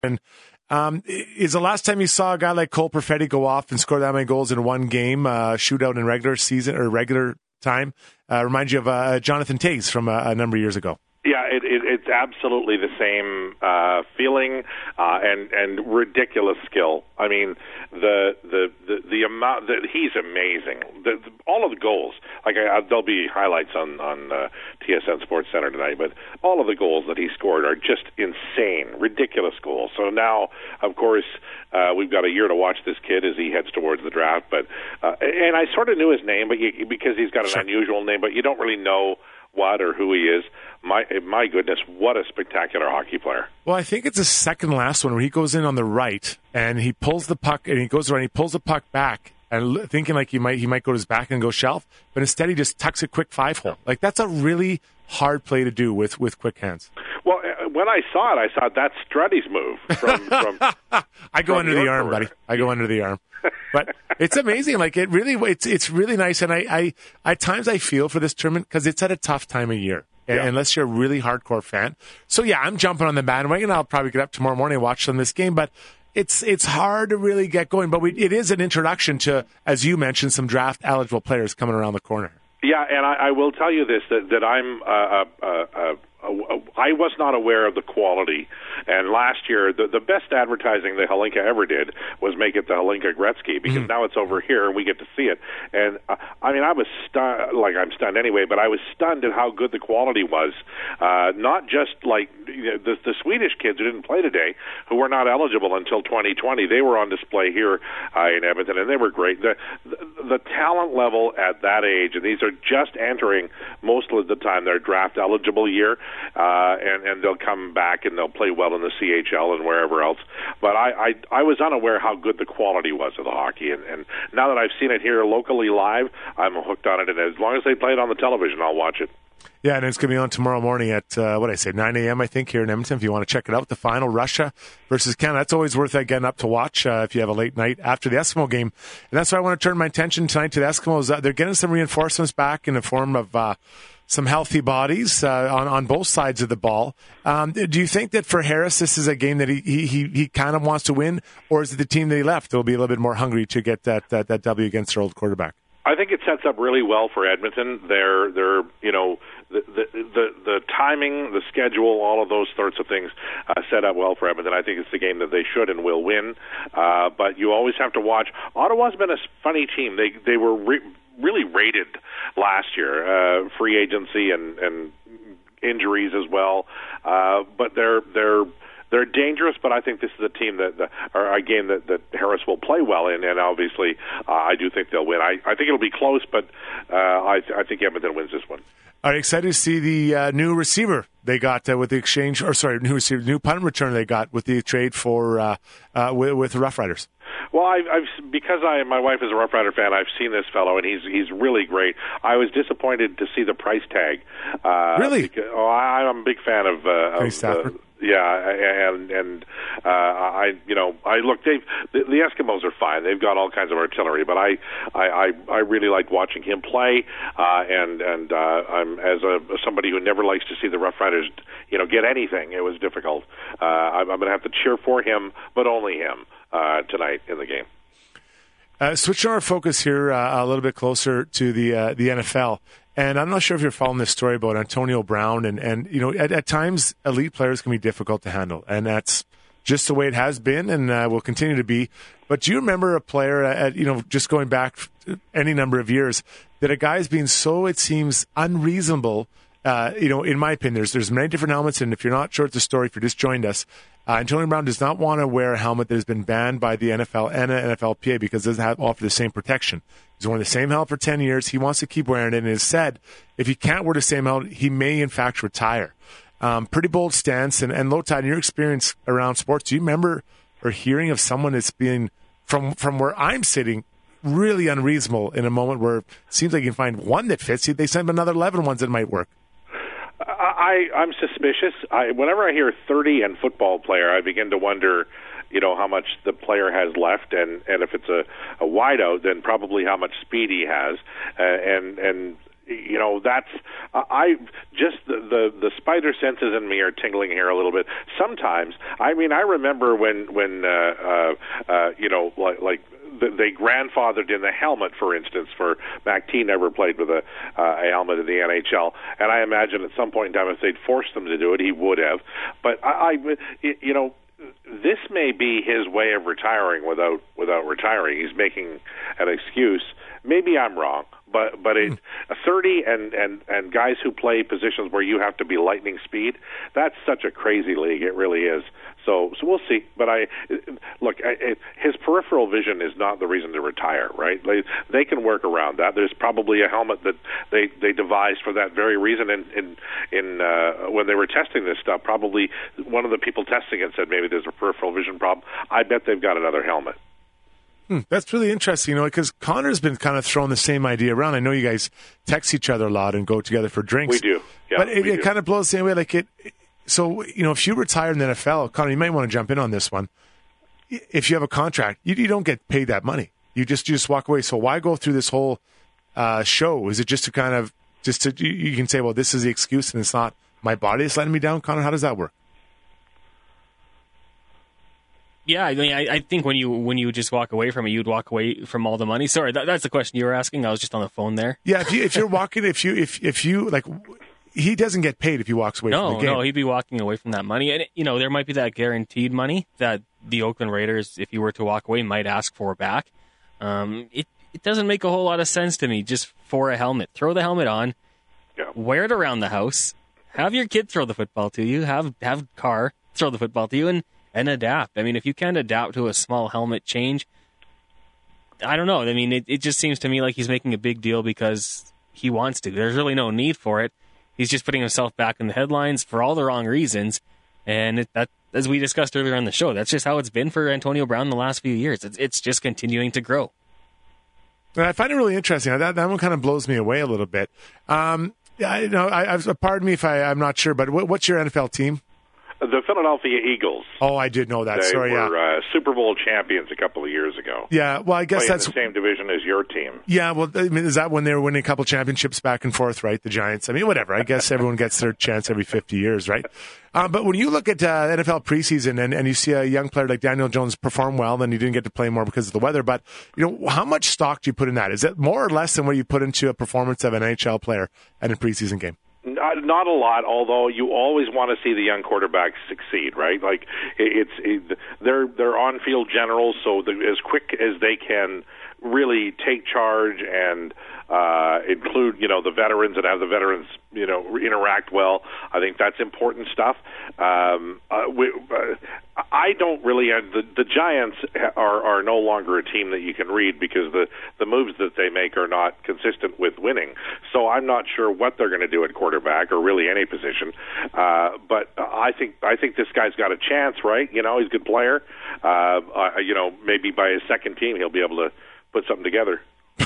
And is the last time you saw a guy like Cole Perfetti go off and score that many goals in one game, shootout in regular season or regular time, remind you of Jonathan Toews from a number of years ago? Yeah, it's absolutely the same feeling and ridiculous skill. I mean, the amount that he's amazing. All of the goals, like there'll be highlights on TSN Sports Center tonight, but all of the goals that he scored are just insane, ridiculous goals. So now, of course, we've got a year to watch this kid as he heads towards the draft. But and I sort of knew his name, but because he's got an unusual name, but you don't really know what or who he is. My goodness, what a spectacular hockey player. Well, I think it's the second last one where he goes in on the right and he pulls the puck and he goes around, he pulls the puck back and thinking like he might go to his back and go shelf, but instead he just tucks a quick 5-hole. Like that's a really hard play to do with quick hands. Well, when I saw it, I thought that's Strutty's move. I go under the arm, buddy. I go under the arm. But it's amazing. Like it's really nice. And I at times I feel for this tournament because it's at a tough time of year. Yeah. Unless you're a really hardcore fan. So yeah, I'm jumping on the bandwagon. I'll probably get up tomorrow morning and watch some of this game, but it's hard to really get going. But it is an introduction to, as you mentioned, some draft eligible players coming around the corner. Yeah, and I will tell you this, that I was not aware of the quality. And last year, the best advertising that Hlinka ever did was make it the Hlinka Gretzky, because now it's over here and we get to see it. And I mean, I was stunned, like I'm stunned anyway, but I was stunned at how good the quality was. Not just like the Swedish kids who didn't play today, who were not eligible until 2020. They were on display here in Edmonton, and they were great. The talent level at that age, and these are just entering most of the time their draft eligible year, and they'll come back and they'll play well in the CHL and wherever else. But I was unaware how good the quality was of the hockey, and now that I've seen it here locally live, I'm hooked on it, and as long as they play it on the television, I'll watch it. Yeah, and it's going to be on tomorrow morning at, 9 a.m., I think, here in Edmonton, if you want to check it out. The final, Russia versus Canada. That's always worth getting up to watch if you have a late night after the Eskimo game. And that's why I want to turn my attention tonight to the Eskimos. They're getting some reinforcements back in the form of some healthy bodies on both sides of the ball. Do you think that for Harris, this is a game that he kind of wants to win, or is it the team that he left that will be a little bit more hungry to get that W against their old quarterback? I think it sets up really well for Edmonton. They're the timing, the schedule, all of those sorts of things set up well for Edmonton. I think it's the game that they should and will win. But you always have to watch. Ottawa's been a funny team. They were really rated last year, free agency and injuries as well. But they're dangerous, but I think this is a team or a game that Harris will play well in, and obviously I do think they'll win. I think it'll be close, but I think Edmonton wins this one. Are you excited to see the new receiver they got with the exchange, new punt return they got with the trade for with the Rough Riders? Well, because my wife is a Rough Rider fan, I've seen this fellow, and he's really great. I was disappointed to see the price tag. Really? Because, I'm a big fan of Stafford. Yeah, and I look. The Eskimos are fine. They've got all kinds of artillery, but I really like watching him play. And I'm as somebody who never likes to see the Rough Riders, get anything. It was difficult. I'm going to have to cheer for him, but only him tonight in the game. Switching our focus here a little bit closer to the NFL. And I'm not sure if you're following this story about Antonio Brown, and at times elite players can be difficult to handle, and that's just the way it has been and will continue to be. But do you remember a player just going back any number of years that a guy is being so, it seems, unreasonable? In my opinion, there's many different helmets, and if you're not sure of the story, if you just joined us, Antonio Brown does not want to wear a helmet that has been banned by the NFL and the NFLPA because it doesn't offer the same protection. He's worn the same helmet for 10 years. He wants to keep wearing it, and has said if he can't wear the same helmet, he may, in fact, retire. Pretty bold stance. And Lotad, in your experience around sports, do you remember or hearing of someone that's being, from where I'm sitting, really unreasonable in a moment where it seems like you can find one that fits? They send another 11 ones that might work. I'm suspicious. Whenever I hear 30 and football player, I begin to wonder, how much the player has left, and if it's a wideout, then probably how much speed he has. And that's I just the spider senses in me are tingling here a little bit. Sometimes, I mean, I remember when they grandfathered in the helmet, for instance, for Mac T never played with a helmet in the NHL, and I imagine at some point in time, if they'd forced him to do it, he would have. But this may be his way of retiring without retiring. He's making an excuse. Maybe I'm wrong, but 30 and guys who play positions where you have to be lightning speed, that's such a crazy league. It really is. So we'll see. But his peripheral vision is not the reason to retire, right? They can work around that. There's probably a helmet that they devised for that very reason. In when they were testing this stuff, probably one of the people testing it said maybe there's a peripheral vision problem. I bet they've got another helmet. That's really interesting, because Connor's been kind of throwing the same idea around. I know you guys text each other a lot and go together for drinks. We do, yeah. But it kind of blows the same way. So, if you retire in the NFL, Connor, you might want to jump in on this one. If you have a contract, you don't get paid that money. You just walk away. So why go through this whole show? Is it just to kind of you can say, well, this is the excuse and it's not my body that's letting me down? Connor, how does that work? Yeah, I mean, I think when you just walk away from it, you'd walk away from all the money. Sorry, that's the question you were asking. I was just on the phone there. Yeah, if you're walking, if you like, he doesn't get paid if he walks away from the game. No, he'd be walking away from that money. And, there might be that guaranteed money that the Oakland Raiders, if you were to walk away, might ask for back. It doesn't make a whole lot of sense to me just for a helmet. Throw the helmet on, wear it around the house, have your kid throw the football to you, have car throw the football to you, and adapt. I mean, if you can't adapt to a small helmet change, I don't know. I mean, it just seems to me like he's making a big deal because he wants to. There's really no need for it. He's just putting himself back in the headlines for all the wrong reasons. And that, as we discussed earlier on the show, that's just how it's been for Antonio Brown the last few years. It's just continuing to grow. I find it really interesting. That one kind of blows me away a little bit. Pardon me if I'm not sure, but what's your NFL team? The Philadelphia Eagles. Oh, I did know that. They were Super Bowl champions a couple of years ago. Yeah, well, I guess that's the same division as your team. Yeah, well, I mean, is that when they were winning a couple championships back and forth, right? The Giants. I mean, whatever. I guess everyone gets their chance every 50 years, right? But when you look at NFL preseason and you see a young player like Daniel Jones perform well, then you didn't get to play more because of the weather. But how much stock do you put in that? Is it more or less than what you put into a performance of an NHL player in a preseason game? Not a lot, although you always want to see the young quarterbacks succeed, right? Like they're on-field generals, so as quick as they can really take charge and include the veterans and have the veterans interact well. I think that's important stuff. I don't really. The Giants are no longer a team that you can read because the moves that they make are not consistent with winning. So I'm not sure what they're going to do at quarterback or really any position. But I think this guy's got a chance, right? He's a good player. Maybe by his second team he'll be able to put something together.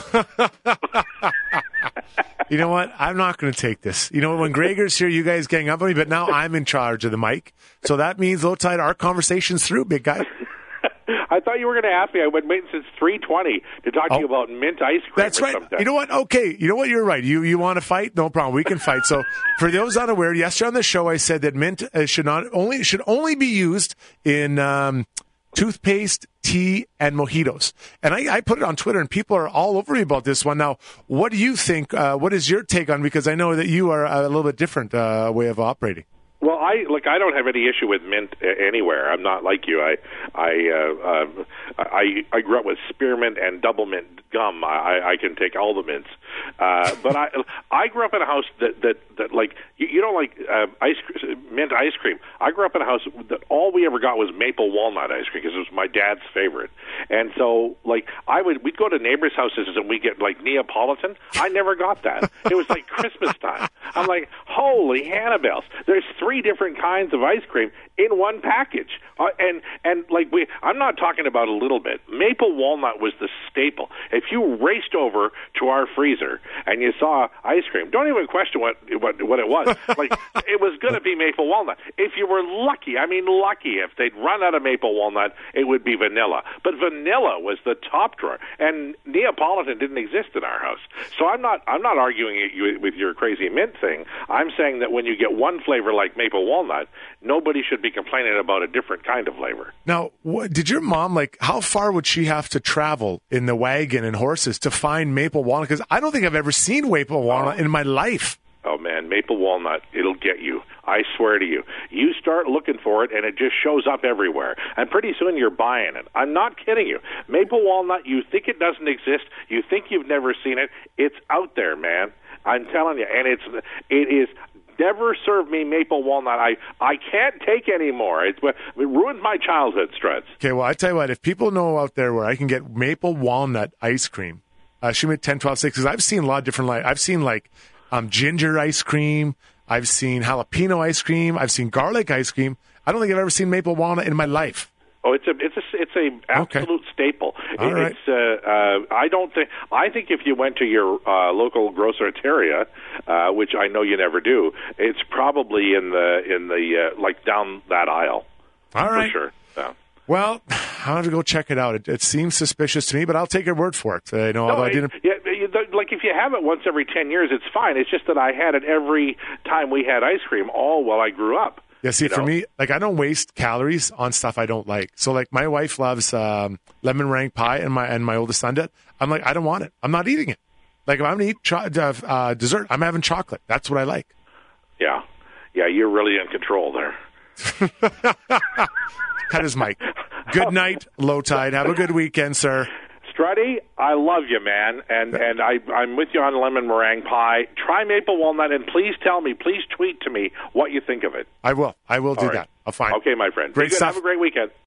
You know what? I'm not going to take this. When Gregor's here, you guys gang up on me, but now I'm in charge of the mic. So that means, low tide, our conversation's through, big guy. I thought you were going to ask me. I've been waiting since 3:20 to talk to you about mint ice cream. That's right. Sometime. You know what? Okay. You know what? You're right. You want to fight? No problem. We can fight. So for those unaware, yesterday on the show, I said that mint should only be used in toothpaste, tea, and mojitos. And I put it on Twitter, and people are all over me about this one. Now, what do you think? What is your take on? Because I know that you are a little bit different way of operating. Well, I don't have any issue with mint anywhere. I'm not like you. I grew up with spearmint and double mint gum. I can take all the mints. But I grew up in a house that like you don't like mint ice cream. I grew up in a house that all we ever got was maple walnut ice cream because it was my dad's favorite. And so like we'd go to neighbors' houses and we get like Neapolitan. I never got that. It was like Christmas time. I'm like, holy Hannibals. There's 3 different kinds of ice cream in one package. I'm not talking about a little bit. Maple walnut was the staple. If you raced over to our freezer and you saw ice cream, don't even question what it was. Like, it was going to be maple walnut. If you were lucky, if they'd run out of maple walnut, it would be vanilla. But vanilla was the top drawer, and Neapolitan didn't exist in our house. So I'm not arguing with your crazy mint thing. I'm saying that when you get one flavor like maple walnut, nobody should be complaining about a different kind of flavor. Now, did your mom, how far would she have to travel in the wagon and horses to find maple walnut? Because I don't think I've ever seen maple walnut in my life. Oh, man, maple walnut, it'll get you. I swear to you. You start looking for it, and it just shows up everywhere. And pretty soon you're buying it. I'm not kidding you. Maple walnut, you think it doesn't exist. You think you've never seen it. It's out there, man. I'm telling you. And it is never served me maple walnut. I can't take anymore. It ruined my childhood, Struts. Okay, well, I tell you what, if people know out there where I can get maple walnut ice cream, shoot me at 10, 12, 6, because I've seen a lot of different, I've seen ginger ice cream, I've seen jalapeno ice cream, I've seen garlic ice cream. I don't think I've ever seen maple walnut in my life. Oh, it's a absolute staple. All right. I think if you went to your local groceria, which I know you never do, it's probably in the down that aisle. All right. For sure. Yeah. Well, I'll have to go check it out. It seems suspicious to me, but I'll take your word for it. Although I didn't. Yeah, if you have it once every 10 years, it's fine. It's just that I had it every time we had ice cream, all while I grew up. Yeah, see, for me, I don't waste calories on stuff I don't like. So, my wife loves lemon meringue pie, and my oldest son did. I'm like, I don't want it. I'm not eating it. If I'm going to eat dessert, I'm having chocolate. That's what I like. Yeah, you're really in control there. Cut his mic. Good night, Low Tide. Have a good weekend, sir. Strutty, I love you, man, and I'm with you on lemon meringue pie. Try maple walnut, and please tweet to me what you think of it. I will do that. I'll find it. Okay, my friend. Great stuff. Have a great weekend.